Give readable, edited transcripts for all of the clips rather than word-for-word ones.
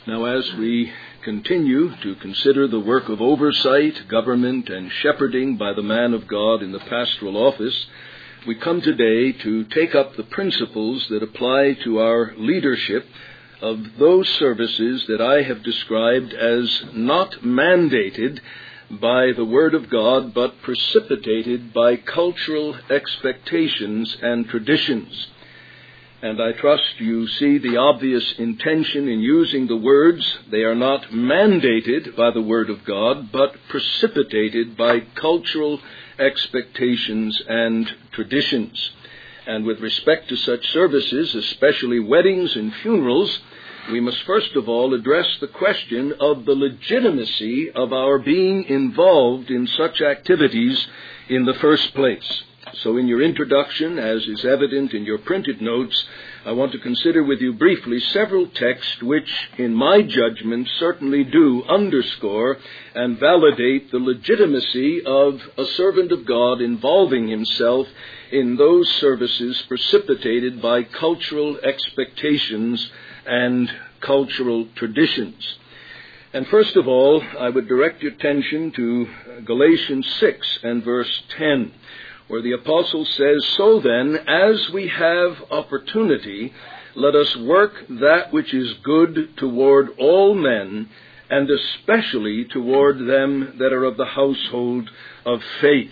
Now, as we continue to consider the work of oversight, government, and shepherding by the man of God in the pastoral office, we come today to take up the principles that apply to our leadership of those services that I have described as not mandated by the Word of God, but precipitated by cultural expectations and traditions. And I trust you see the obvious intention in using the words. They are not mandated by the Word of God, but precipitated by cultural expectations and traditions. And with respect to such services, especially weddings and funerals, we must first of all address the question of the legitimacy of our being involved in such activities in the first place. So in your introduction, as is evident in your printed notes, I want to consider with you briefly several texts which, in my judgment, certainly do underscore and validate the legitimacy of a servant of God involving himself in those services precipitated by cultural expectations and cultural traditions. And first of all, I would direct your attention to Galatians 6 and verse 10, where the apostle says, "So then, as we have opportunity, let us work that which is good toward all men, and especially toward them that are of the household of faith."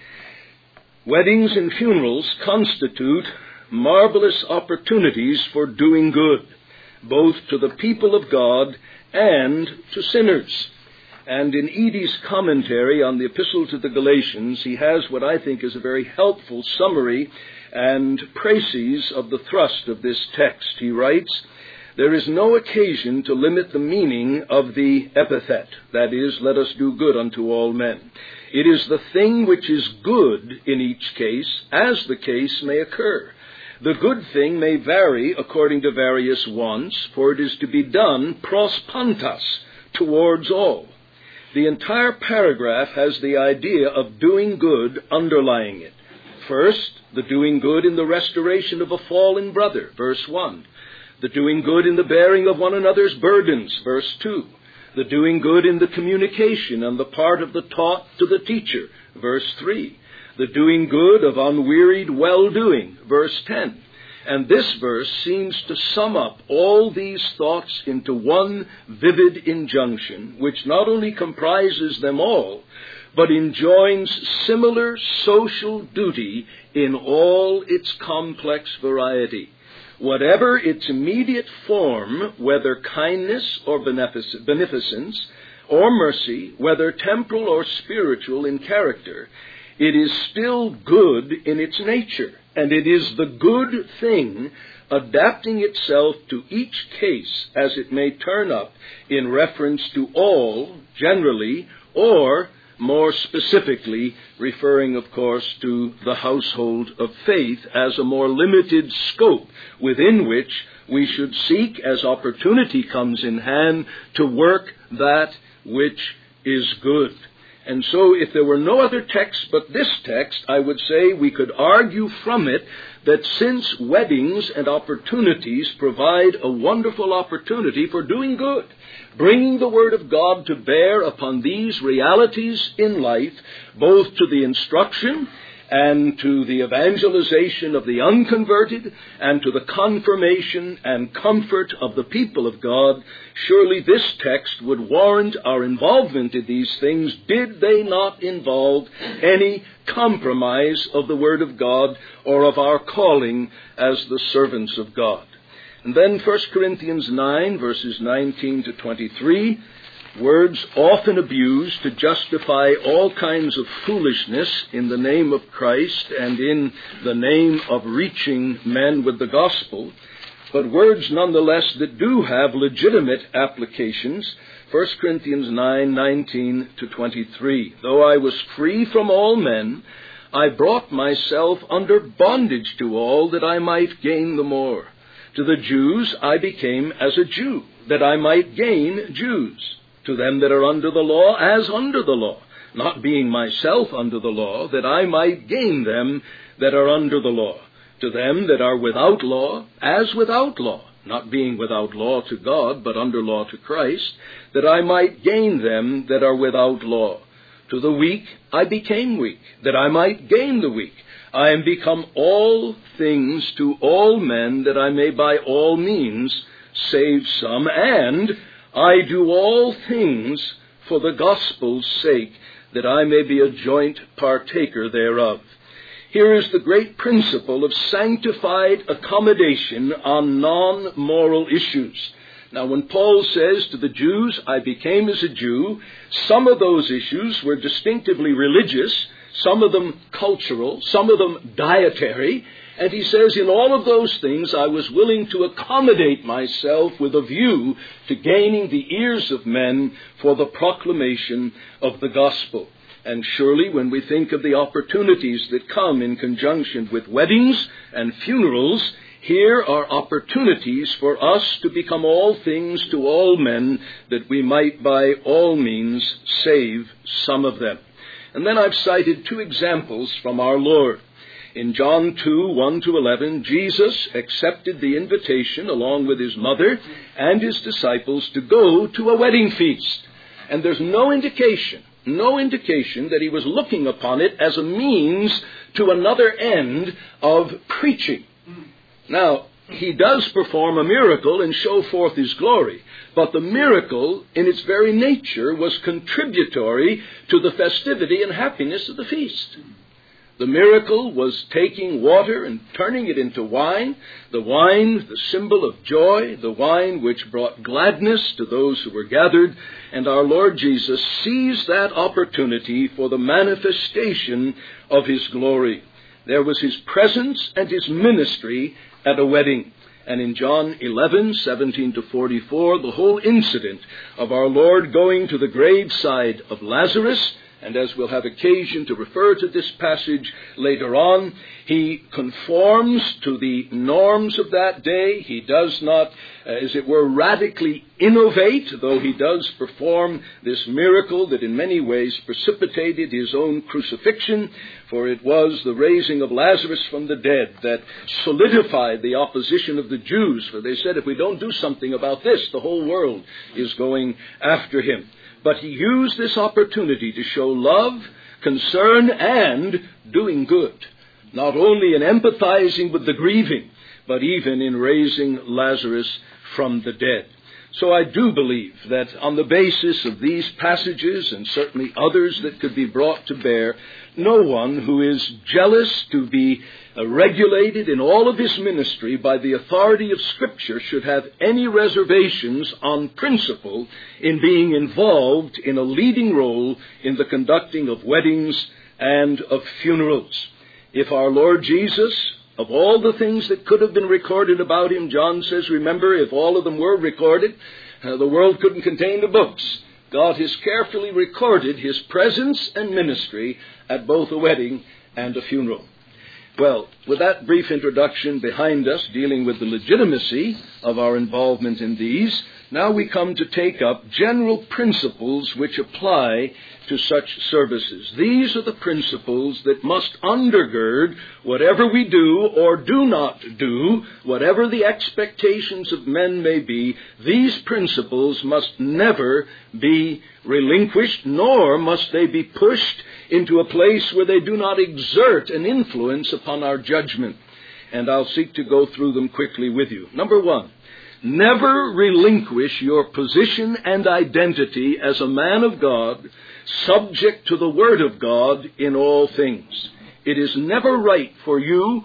Weddings and funerals constitute marvelous opportunities for doing good, both to the people of God and to sinners. And in Eadie's commentary on the Epistle to the Galatians, he has what I think is a very helpful summary and précis of the thrust of this text. He writes, "There is no occasion to limit the meaning of the epithet, that is, let us do good unto all men. It is the thing which is good in each case, as the case may occur. The good thing may vary according to various wants, for it is to be done pros pantas, towards all." The entire paragraph has the idea of doing good underlying it. First, the doing good in the restoration of a fallen brother, verse 1. The doing good in the bearing of one another's burdens, verse 2. The doing good in the communication on the part of the taught to the teacher, verse 3. The doing good of unwearied well-doing, verse 10. And this verse seems to sum up all these thoughts into one vivid injunction, which not only comprises them all, but enjoins similar social duty in all its complex variety. Whatever its immediate form, whether kindness or beneficence, or mercy, whether temporal or spiritual in character, it is still good in its nature, and it is the good thing adapting itself to each case as it may turn up in reference to all, generally, or more specifically, referring, of course, to the household of faith as a more limited scope within which we should seek, as opportunity comes in hand, to work that which is good. And so if there were no other text but this text, I would say we could argue from it that since weddings and opportunities provide a wonderful opportunity for doing good, bringing the Word of God to bear upon these realities in life, both to the instruction and to the evangelization of the unconverted, and to the confirmation and comfort of the people of God, surely this text would warrant our involvement in these things, did they not involve any compromise of the Word of God or of our calling as the servants of God. And then 1 Corinthians 9, verses 19 to 23, words often abused to justify all kinds of foolishness in the name of Christ and in the name of reaching men with the gospel, but words nonetheless that do have legitimate applications. 1 Corinthians 9, 19 to 23. "Though I was free from all men, I brought myself under bondage to all that I might gain the more. To the Jews I became as a Jew, that I might gain Jews. To them that are under the law, as under the law, not being myself under the law, that I might gain them that are under the law. To them that are without law, as without law, not being without law to God, but under law to Christ, that I might gain them that are without law. To the weak I became weak, that I might gain the weak. I am become all things to all men, that I may by all means save some, and I do all things for the gospel's sake, that I may be a joint partaker thereof. Here is the great principle of sanctified accommodation on non-moral issues. Now, when Paul says to the Jews, I became as a Jew, some of those issues were distinctively religious, some of them cultural, some of them dietary, and he says, in all of those things I was willing to accommodate myself with a view to gaining the ears of men for the proclamation of the gospel. And surely when we think of the opportunities that come in conjunction with weddings and funerals, here are opportunities for us to become all things to all men, that we might by all means save some of them. And then I've cited two examples from our Lord. In John 2, 1-11, Jesus accepted the invitation along with his mother and his disciples to go to a wedding feast. And there's no indication that he was looking upon it as a means to another end of preaching. Now, he does perform a miracle and show forth his glory, but the miracle in its very nature was contributory to the festivity and happiness of the feast. The miracle was taking water and turning it into wine, the wine, the symbol of joy, the wine which brought gladness to those who were gathered, and our Lord Jesus seized that opportunity for the manifestation of his glory. There was his presence and his ministry at a wedding. And in John 11, 17-44, the whole incident of our Lord going to the graveside of Lazarus, and as we'll have occasion to refer to this passage later on, he conforms to the norms of that day. He does not, as it were, radically innovate, though he does perform this miracle that in many ways precipitated his own crucifixion, for it was the raising of Lazarus from the dead that solidified the opposition of the Jews, for they said, if we don't do something about this, the whole world is going after him. But he used this opportunity to show love, concern, and doing good, not only in empathizing with the grieving, but even in raising Lazarus from the dead. So I do believe that on the basis of these passages, and certainly others that could be brought to bear, no one who is jealous to be regulated in all of his ministry by the authority of Scripture should have any reservations on principle in being involved in a leading role in the conducting of weddings and of funerals. If our Lord Jesus, of all the things that could have been recorded about him, John says, remember, if all of them were recorded, the world couldn't contain the books. God has carefully recorded his presence and ministry at both a wedding and a funeral. Well, with that brief introduction behind us, dealing with the legitimacy of our involvement in these, now we come to take up general principles which apply to such services. These are the principles that must undergird whatever we do or do not do, whatever the expectations of men may be. These principles must never be relinquished, nor must they be pushed into a place where they do not exert an influence upon our judgment. And I'll seek to go through them quickly with you. Number one, never relinquish your position and identity as a man of God, subject to the Word of God in all things. It is never right for you,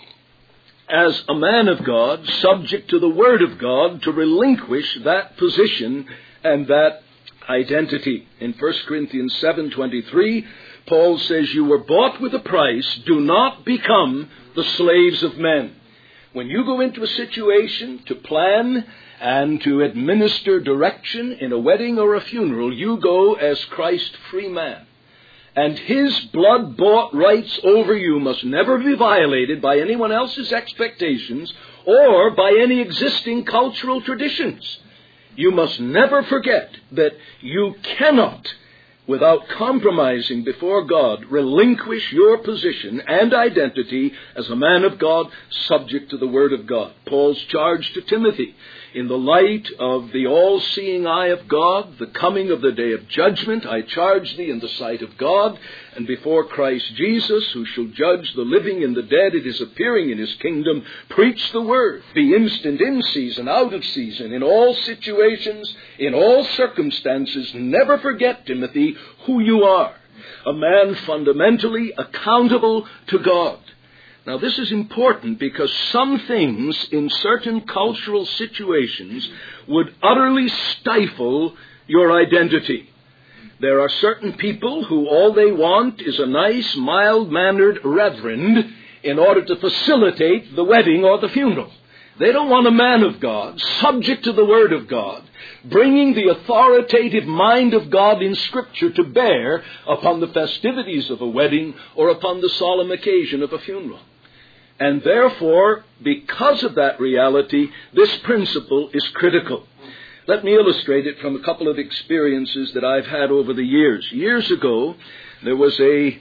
as a man of God, subject to the Word of God, to relinquish that position and that identity. In 1 Corinthians 7:23, Paul says, you were bought with a price. Do not become the slaves of men. When you go into a situation to plan and to administer direction in a wedding or a funeral, you go as Christ's free man. And his blood-bought rights over you must never be violated by anyone else's expectations or by any existing cultural traditions. You must never forget that you cannot without compromising before God, relinquish your position and identity as a man of God, subject to the Word of God. Paul's charge to Timothy, in the light of the all-seeing eye of God, the coming of the day of judgment, I charge thee in the sight of God and before Christ Jesus, who shall judge the living and the dead at his appearing in his kingdom, preach the Word. Be instant in season, out of season, in all situations, in all circumstances. Never forget, Timothy, who you are. A man fundamentally accountable to God. Now, this is important because some things in certain cultural situations would utterly stifle your identity. There are certain people who all they want is a nice, mild-mannered reverend in order to facilitate the wedding or the funeral. They don't want a man of God, subject to the Word of God, bringing the authoritative mind of God in Scripture to bear upon the festivities of a wedding or upon the solemn occasion of a funeral. And therefore, because of that reality, this principle is critical. Let me illustrate it from a couple of experiences that I've had over the years. Years ago, there was a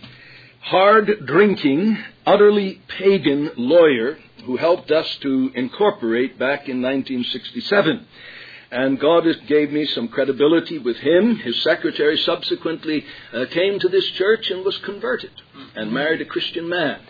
hard-drinking, utterly pagan lawyer who helped us to incorporate back in 1967. And God gave me some credibility with him. His secretary subsequently came to this church and was converted and married a Christian man.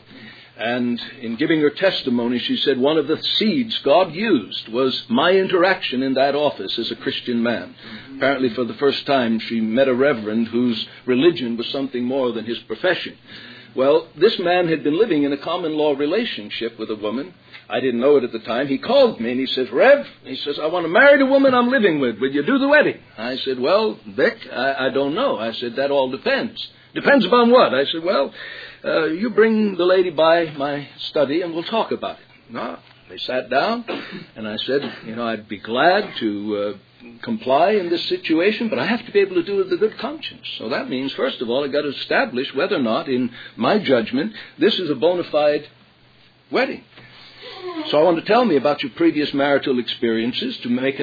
And in giving her testimony, she said one of the seeds God used was my interaction in that office as a Christian man. Apparently for the first time she met a reverend whose religion was something more than his profession. Well, this man had been living in a common law relationship with a woman. I didn't know it at the time. He called me and he says, Rev, he says, I want to marry the woman I'm living with. Will you do the wedding? I said, well, Vic, I don't know. I said, that all depends. Depends upon what? I said, well, you bring the lady by my study and we'll talk about it. No, they sat down and I said, I'd be glad to comply in this situation, but I have to be able to do it with a good conscience. So that means, first of all, I've got to establish whether or not, in my judgment, this is a bona fide wedding. So I want to tell me about your previous marital experiences to make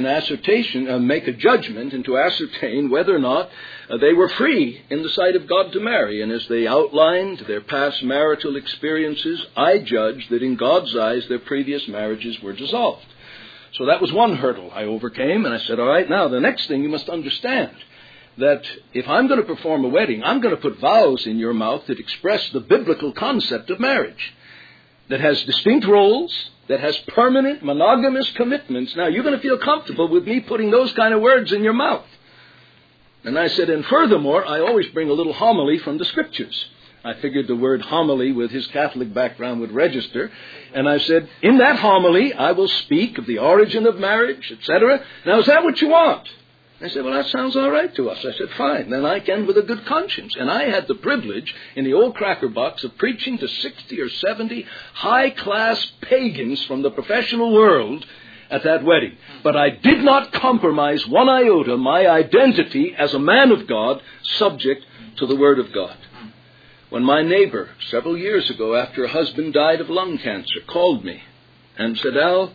make a judgment and to ascertain whether or not they were free in the sight of God to marry. And as they outlined their past marital experiences, I judged that in God's eyes their previous marriages were dissolved. So that was one hurdle I overcame, and I said, all right, now the next thing you must understand, that if I'm going to perform a wedding, I'm going to put vows in your mouth that express the biblical concept of marriage, that has distinct roles, that has permanent monogamous commitments. Now, you're going to feel comfortable with me putting those kind of words in your mouth. And I said, and furthermore, I always bring a little homily from the Scriptures. I figured the word homily with his Catholic background would register. And I said, in that homily, I will speak of the origin of marriage, etc. Now, is that what you want? They said, well, that sounds all right to us. I said, fine, then I can with a good conscience. And I had the privilege in the old cracker box of preaching to 60 or 70 high-class pagans from the professional world at that wedding. But I did not compromise one iota my identity as a man of God, subject to the Word of God. When my neighbor, several years ago, after a husband died of lung cancer, called me and said, Al,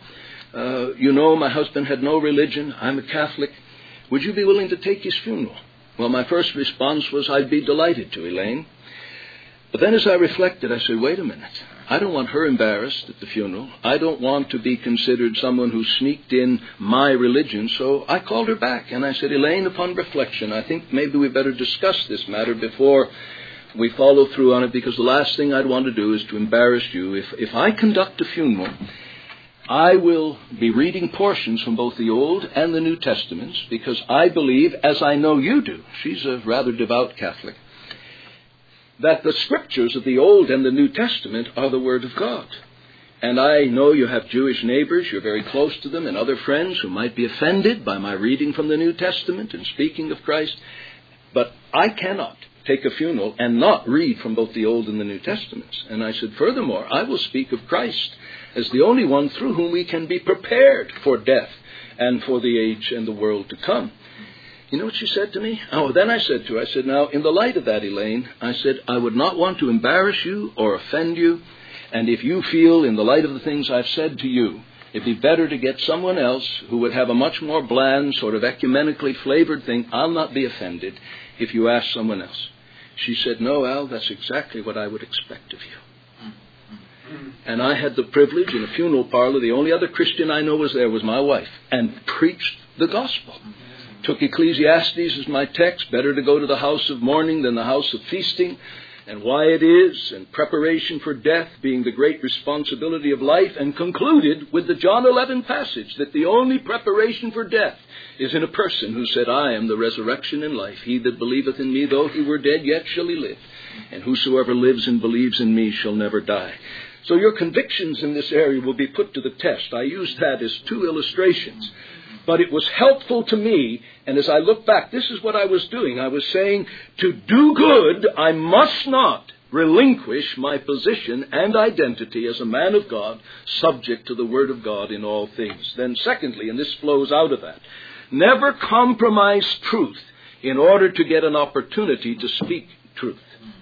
my husband had no religion. I'm a Catholic. Would you be willing to take his funeral? Well, my first response was, I'd be delighted to, Elaine. But then as I reflected, I said, wait a minute. I don't want her embarrassed at the funeral. I don't want to be considered someone who sneaked in my religion. So I called her back and I said, Elaine, upon reflection, I think maybe we better discuss this matter before we follow through on it, because the last thing I'd want to do is to embarrass you. If I conduct a funeral, I will be reading portions from both the Old and the New Testaments, because I believe, as I know you do, she's a rather devout Catholic, that the Scriptures of the Old and the New Testament are the Word of God. And I know you have Jewish neighbors, you're very close to them, and other friends who might be offended by my reading from the New Testament and speaking of Christ. But I cannot take a funeral and not read from both the Old and the New Testaments. And I said, furthermore, I will speak of Christ as the only one through whom we can be prepared for death and for the age and the world to come. You know what she said to me? Then I said to her, now, in the light of that, Elaine, I said, I would not want to embarrass you or offend you. And if you feel, in the light of the things I've said to you, It'd be better to get someone else who would have a much more bland, sort of ecumenically flavored thing. I'll not be offended if you ask someone else. She said, no, Al, that's exactly what I would expect of you. And I had the privilege in a funeral parlor, the only other Christian I know was there was my wife, and preached the gospel. Took Ecclesiastes as my text, better to go to the house of mourning than the house of feasting, and why it is, and preparation for death being the great responsibility of life, and concluded with the John 11 passage that the only preparation for death is in a person who said, I am the resurrection and life. He that believeth in me, though he were dead, yet shall he live. And whosoever lives and believes in me shall never die. So your convictions in this area will be put to the test. I used that as two illustrations. But it was helpful to me, and as I look back, this is what I was doing. I was saying, to do good, I must not relinquish my position and identity as a man of God, subject to the Word of God in all things. Then secondly, and this flows out of that, never compromise truth in order to get an opportunity to speak truth.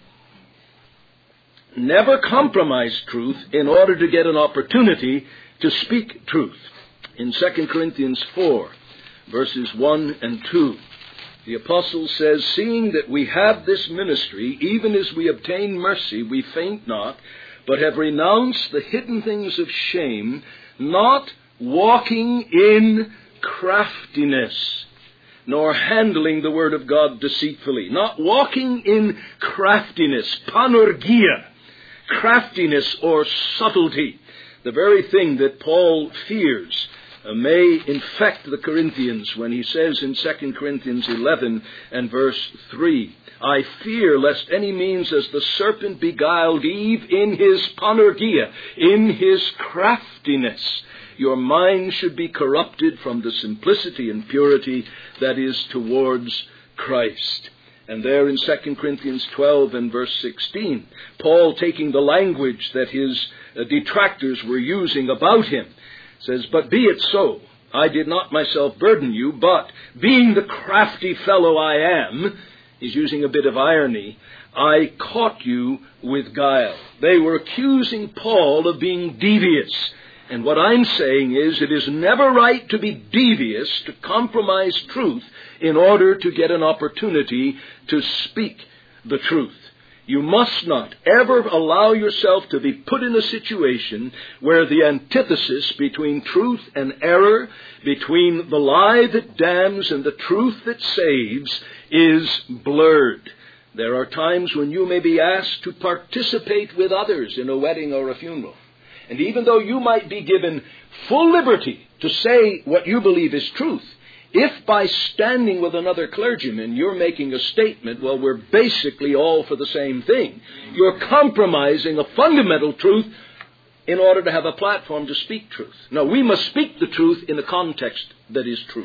Never compromise truth in order to get an opportunity to speak truth. In 2 Corinthians 4, verses 1 and 2, the apostle says, seeing that we have this ministry, even as we obtain mercy, we faint not, but have renounced the hidden things of shame, not walking in craftiness, nor handling the word of God deceitfully. Not walking in craftiness, panorgia, craftiness or subtlety, the very thing that Paul fears may infect the Corinthians when he says in 2 Corinthians 11 and verse 3, I fear lest any means as the serpent beguiled Eve in his panorgia, in his craftiness, your mind should be corrupted from the simplicity and purity that is towards Christ. And there in 2 Corinthians 12 and verse 16, Paul, taking the language that his detractors were using about him, says, but be it so, I did not myself burden you, but being the crafty fellow I am, he's using a bit of irony, I caught you with guile. They were accusing Paul of being devious. And what I'm saying is, it is never right to be devious, to compromise truth in order to get an opportunity to speak the truth. You must not ever allow yourself to be put in a situation where the antithesis between truth and error, between the lie that damns and the truth that saves, is blurred. There are times when you may be asked to participate with others in a wedding or a funeral. And even though you might be given full liberty to say what you believe is truth, if by standing with another clergyman you're making a statement, well, we're basically all for the same thing, you're compromising a fundamental truth in order to have a platform to speak truth. No, we must speak the truth in the context that is true.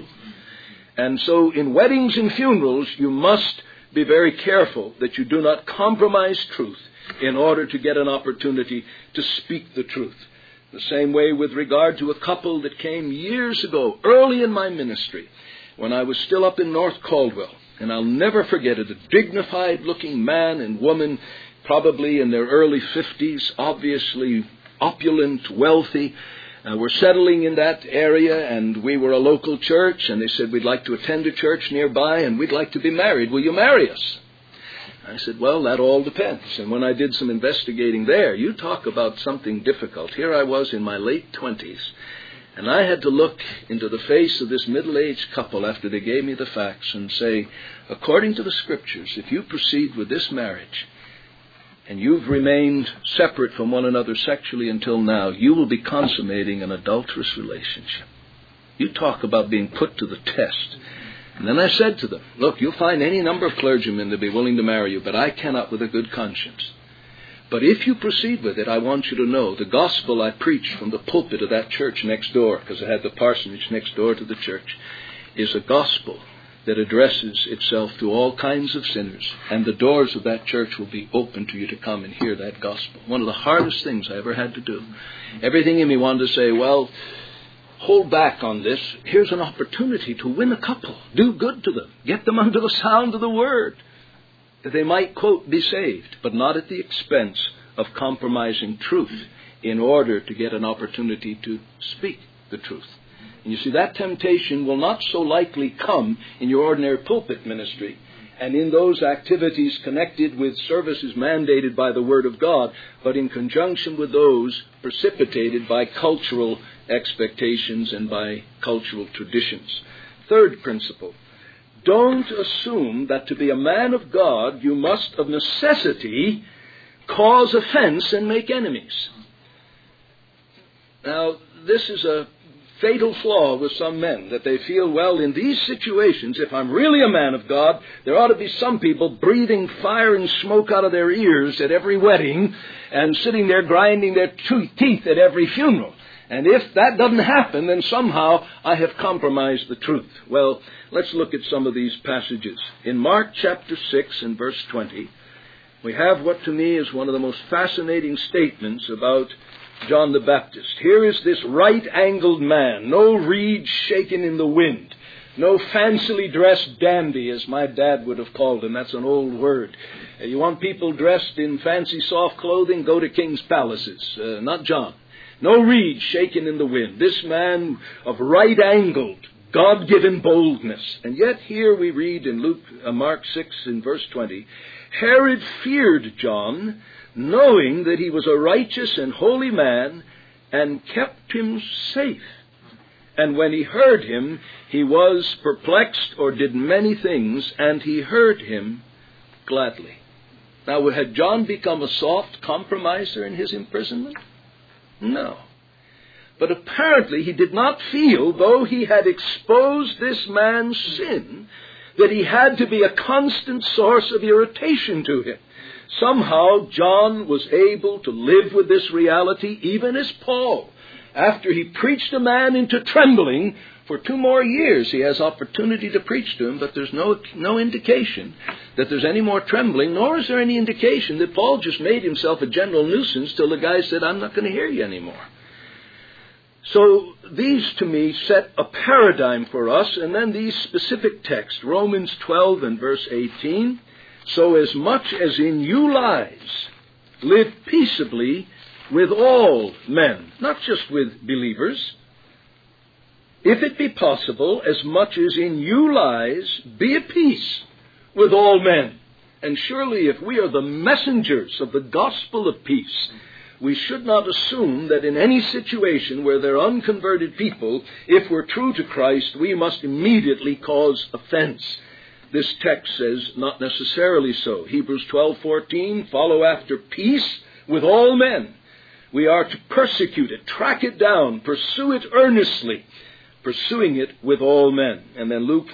And so in weddings and funerals, you must be very careful that you do not compromise truth in order to get an opportunity to speak the truth. The same way with regard to a couple that came years ago, early in my ministry, when I was still up in North Caldwell. And I'll never forget it, a dignified-looking man and woman, probably in their early 50s, obviously opulent, wealthy, were settling in that area, and we were a local church, and they said, we'd like to attend a church nearby, and we'd like to be married. Will you marry us? I said, well, that all depends. And when I did some investigating there, you talk about something difficult. Here I was in my late 20s, and I had to look into the face of this middle-aged couple after they gave me the facts and say, according to the Scriptures, if you proceed with this marriage, and you've remained separate from one another sexually until now, you will be consummating an adulterous relationship. You talk about being put to the test. And then I said to them, look, you'll find any number of clergymen that be willing to marry you, but I cannot with a good conscience. But if you proceed with it, I want you to know the gospel I preach from the pulpit of that church next door, because I had the parsonage next door to the church, is a gospel that addresses itself to all kinds of sinners, and the doors of that church will be open to you to come and hear that gospel. One of the hardest things I ever had to do. Everything in me wanted to say, well, hold back on this. Here's an opportunity to win a couple. Do good to them. Get them under the sound of the word, that they might, quote, be saved, but not at the expense of compromising truth in order to get an opportunity to speak the truth. And you see, that temptation will not so likely come in your ordinary pulpit ministry and in those activities connected with services mandated by the Word of God, but in conjunction with those precipitated by cultural expectations and by cultural traditions. Third principle, don't assume that to be a man of God you must of necessity cause offense and make enemies. Now, this is a fatal flaw with some men, that they feel, well, in these situations, if I'm really a man of God, there ought to be some people breathing fire and smoke out of their ears at every wedding and sitting there grinding their teeth at every funeral. And if that doesn't happen, then somehow I have compromised the truth. Well, let's look at some of these passages. In Mark chapter 6 and verse 20, we have what to me is one of the most fascinating statements about John the Baptist. Here is this right-angled man, no reed shaken in the wind, no fancily dressed dandy, as my dad would have called him. That's an old word. You want people dressed in fancy soft clothing? Go to king's palaces. Not John. No reed shaken in the wind. This man of right-angled, God-given boldness. And yet here we read in Mark 6 in verse 20, Herod feared John, knowing that he was a righteous and holy man, and kept him safe. And when he heard him, he was perplexed, or did many things, and he heard him gladly. Now, had John become a soft compromiser in his imprisonment? No. But apparently he did not feel, though he had exposed this man's sin, that he had to be a constant source of irritation to him. Somehow John was able to live with this reality, even as Paul. After he preached a man into trembling, for 2 more years he has opportunity to preach to him, but there's no indication that there's any more trembling, nor is there any indication that Paul just made himself a general nuisance till the guy said, I'm not going to hear you anymore. So these, to me, set a paradigm for us. And then these specific texts, Romans 12 and verse 18, so as much as in you lies, live peaceably with all men, not just with believers. If it be possible, as much as in you lies, be at peace with all men. And surely if we are the messengers of the gospel of peace, we should not assume that in any situation where there are unconverted people, if we're true to Christ, we must immediately cause offense. This text says not necessarily so. Hebrews 12:14, follow after peace with all men. We are to persecute it, track it down, pursue it earnestly, pursuing it with all men. And then Luke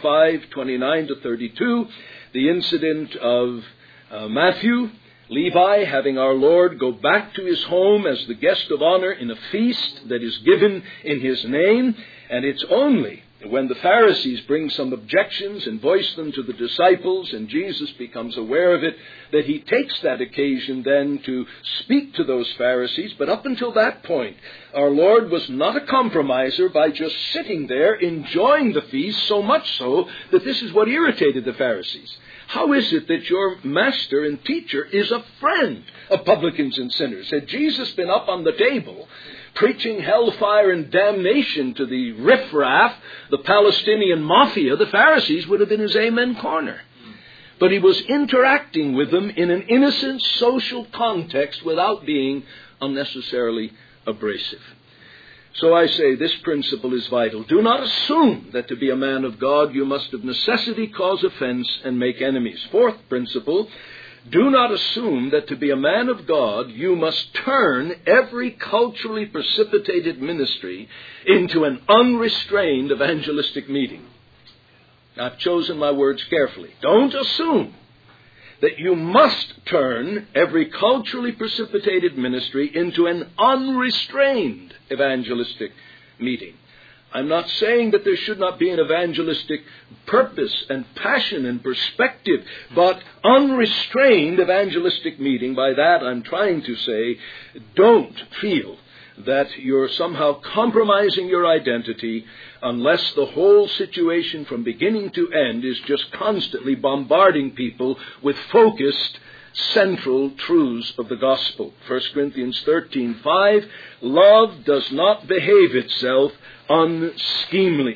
5:29-32, the incident of Matthew, Levi having our Lord go back to his home as the guest of honor in a feast that is given in his name. And it's only when the Pharisees bring some objections and voice them to the disciples, and Jesus becomes aware of it, that he takes that occasion then to speak to those Pharisees. But up until that point, our Lord was not a compromiser by just sitting there enjoying the feast, so much so that this is what irritated the Pharisees. How is it that your master and teacher is a friend of publicans and sinners? Had Jesus been up on the table preaching hellfire and damnation to the riffraff, the Palestinian mafia, the Pharisees would have been his amen corner. But he was interacting with them in an innocent social context without being unnecessarily abrasive. So I say this principle is vital. Do not assume that to be a man of God you must of necessity cause offense and make enemies. Fourth principle, do not assume that to be a man of God you must turn every culturally precipitated ministry into an unrestrained evangelistic meeting. I've chosen my words carefully. Don't assume that you must turn every culturally precipitated ministry into an unrestrained evangelistic meeting. I'm not saying that there should not be an evangelistic purpose and passion and perspective, but unrestrained evangelistic meeting. By that I'm trying to say, don't feel that you're somehow compromising your identity unless the whole situation from beginning to end is just constantly bombarding people with focused central truths of the gospel. 1 Corinthians 13:5, love does not behave itself unseemly,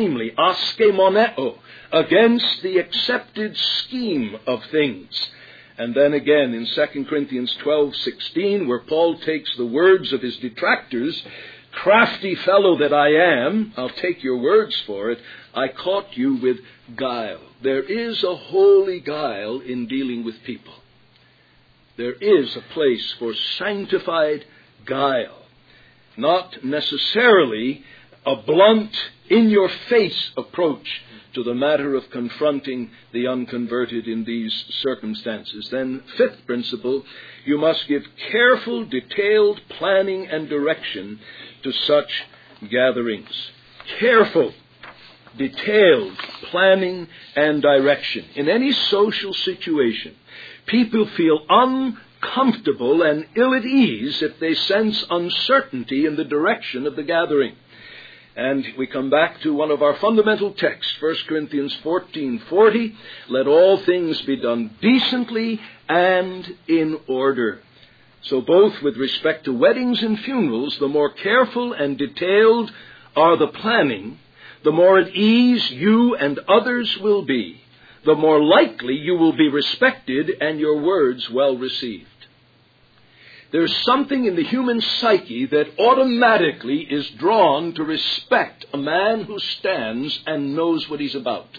askemoneo, against the accepted scheme of things. And then again in 2 Corinthians 12:16, where Paul takes the words of his detractors, crafty fellow that I am, I'll take your words for it, I caught you with guile. There is a holy guile in dealing with people. There is a place for sanctified guile, not necessarily a blunt, in-your-face approach to the matter of confronting the unconverted in these circumstances. Then, fifth principle, you must give careful, detailed planning and direction to such gatherings. Careful, detailed planning and direction. In any social situation, people feel uncomfortable and ill at ease if they sense uncertainty in the direction of the gathering. And we come back to one of our fundamental texts, 1 Corinthians 14:40, let all things be done decently and in order. So both with respect to weddings and funerals, the more careful and detailed are the planning, the more at ease you and others will be, the more likely you will be respected and your words well received. There's something in the human psyche that automatically is drawn to respect a man who stands and knows what he's about.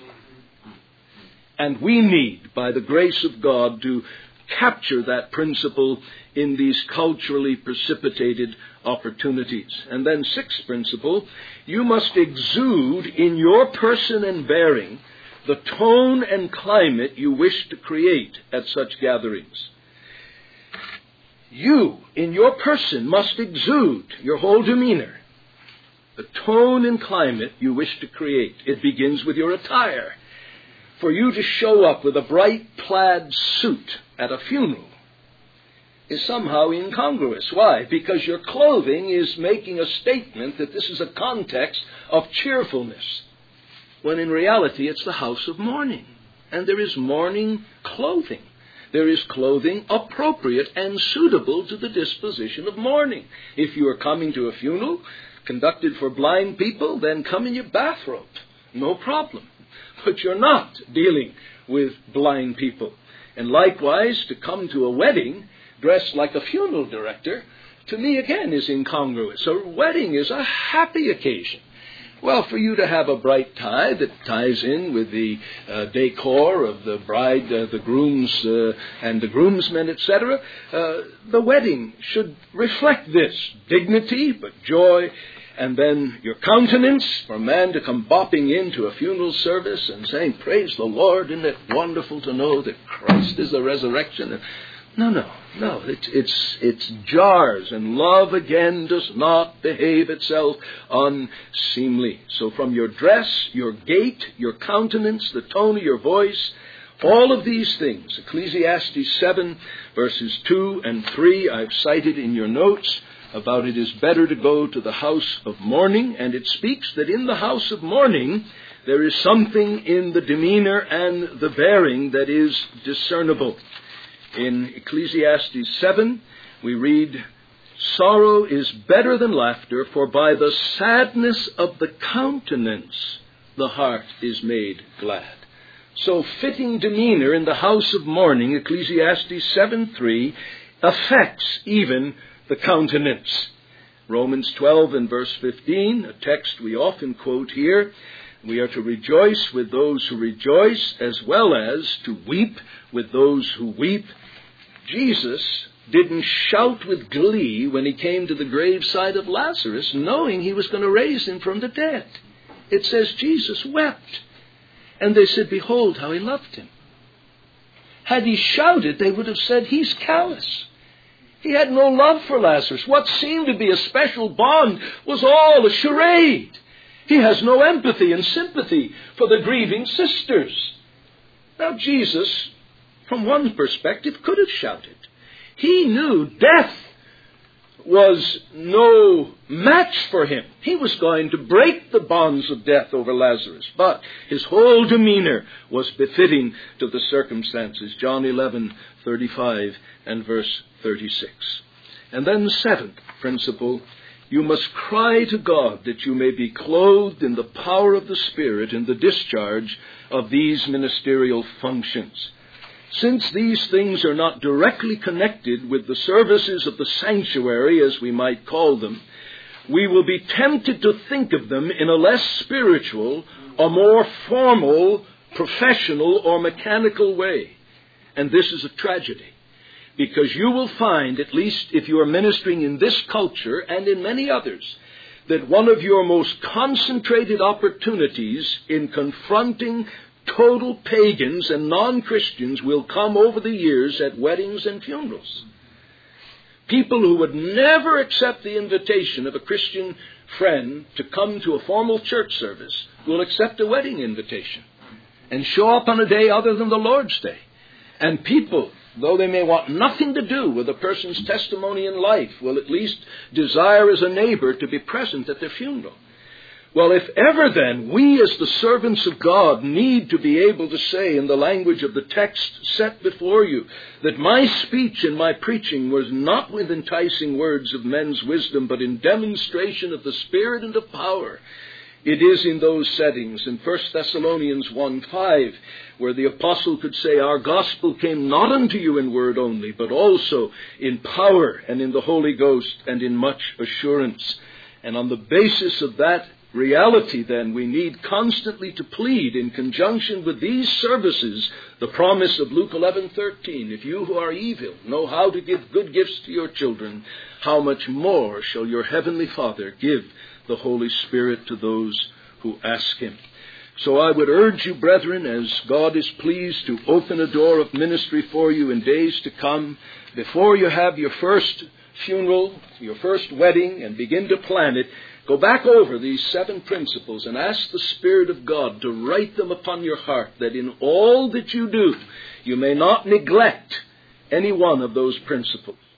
And we need, by the grace of God, to capture that principle in these culturally precipitated opportunities. And then sixth principle, you must exude in your person and bearing the tone and climate you wish to create at such gatherings. You, in your person, must exude your whole demeanor, the tone and climate you wish to create. It begins with your attire. For you to show up with a bright plaid suit at a funeral is somehow incongruous. Why? Because your clothing is making a statement that this is a context of cheerfulness, when in reality it's the house of mourning, and there is mourning clothing. There is clothing appropriate and suitable to the disposition of mourning. If you are coming to a funeral conducted for blind people, then come in your bathrobe. No problem. But you're not dealing with blind people. And likewise, to come to a wedding dressed like a funeral director, to me again is incongruous. A wedding is a happy occasion. Well, for you to have a bright tie that ties in with the decor of the bride, the grooms, and the groomsmen, etc., the wedding should reflect this dignity, but joy, and then your countenance, for a man to come bopping into a funeral service and saying, praise the Lord, isn't it wonderful to know that Christ is the resurrection? No. It's jars, and love again does not behave itself unseemly. So from your dress, your gait, your countenance, the tone of your voice, all of these things, Ecclesiastes 7 verses 2 and 3, I've cited in your notes about it is better to go to the house of mourning, and it speaks that in the house of mourning there is something in the demeanor and the bearing that is discernible. In Ecclesiastes 7, we read, sorrow is better than laughter, for by the sadness of the countenance the heart is made glad. So fitting demeanor in the house of mourning, Ecclesiastes 7:3, affects even the countenance. Romans 12 and verse 15, a text we often quote here, we are to rejoice with those who rejoice, as well as to weep with those who weep. Jesus didn't shout with glee when he came to the graveside of Lazarus, knowing he was going to raise him from the dead. It says Jesus wept. And they said, behold how he loved him. Had he shouted, they would have said, he's callous. He had no love for Lazarus. What seemed to be a special bond was all a charade. He has no empathy and sympathy for the grieving sisters. Now Jesus, from one perspective, could have shouted. He knew death was no match for him. He was going to break the bonds of death over Lazarus, but his whole demeanor was befitting to the circumstances. John 11:35 and verse 36. And then the seventh principle, you must cry to God that you may be clothed in the power of the Spirit in the discharge of these ministerial functions. Since these things are not directly connected with the services of the sanctuary, as we might call them, we will be tempted to think of them in a less spiritual, a more formal, professional, or mechanical way. And this is a tragedy, because you will find, at least if you are ministering in this culture and in many others, that one of your most concentrated opportunities in confronting total pagans and non-Christians will come over the years at weddings and funerals. People who would never accept the invitation of a Christian friend to come to a formal church service will accept a wedding invitation and show up on a day other than the Lord's Day. And people, though they may want nothing to do with a person's testimony in life, will at least desire as a neighbor to be present at their funeral. Well, if ever then, we as the servants of God need to be able to say in the language of the text set before you, that my speech and my preaching was not with enticing words of men's wisdom, but in demonstration of the Spirit and of power, it is in those settings. In 1 Thessalonians 1:5, where the apostle could say, our gospel came not unto you in word only, but also in power and in the Holy Ghost and in much assurance. And on the basis of that reality, then, we need constantly to plead in conjunction with these services the promise of Luke 11:13. If you who are evil know how to give good gifts to your children, how much more shall your heavenly Father give the Holy Spirit to those who ask him? So I would urge you, brethren, as God is pleased to open a door of ministry for you in days to come, before you have your first funeral, your first wedding, and begin to plan it, go back over these 7 principles and ask the Spirit of God to write them upon your heart, that in all that you do, you may not neglect any one of those principles.